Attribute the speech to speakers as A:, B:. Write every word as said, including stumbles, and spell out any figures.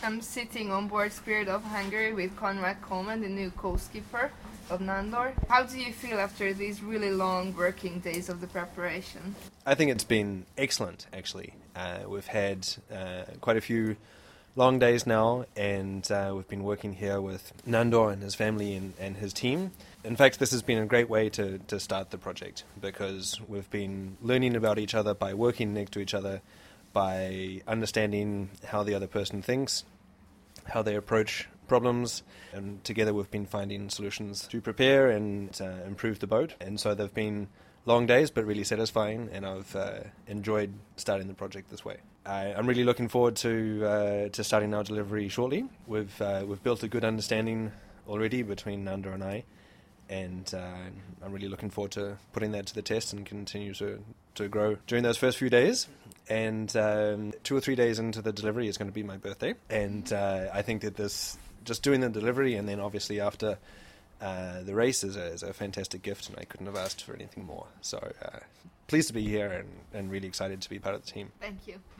A: I'm sitting on board Spirit of Hungary with Conrad Coleman, the new co-skipper of Nandor. How do you feel after these really long working days of the preparation?
B: I think it's been excellent, actually. Uh, we've had uh, quite a few long days now, and uh, we've been working here with Nandor and his family and, and his team. In fact, this has been a great way to, to start the project, because we've been learning about each other by working next to each other, by understanding how the other person thinks, how they approach problems, and together we've been finding solutions to prepare and uh, improve the boat. And so they've been long days but really satisfying, and I've uh, enjoyed starting the project this way. I, I'm really looking forward to uh, to starting our delivery shortly. We've uh, we've built a good understanding already between Nandor and I, and uh, I'm really looking forward to putting that to the test and continue to, to grow during those first few days. And um, two or three days into the delivery is going to be my birthday, and uh, I think that this, just doing the delivery and then obviously after uh, the race is a, is a fantastic gift, and I couldn't have asked for anything more. So uh, pleased to be here and, and really excited to be part of the team.
A: Thank you.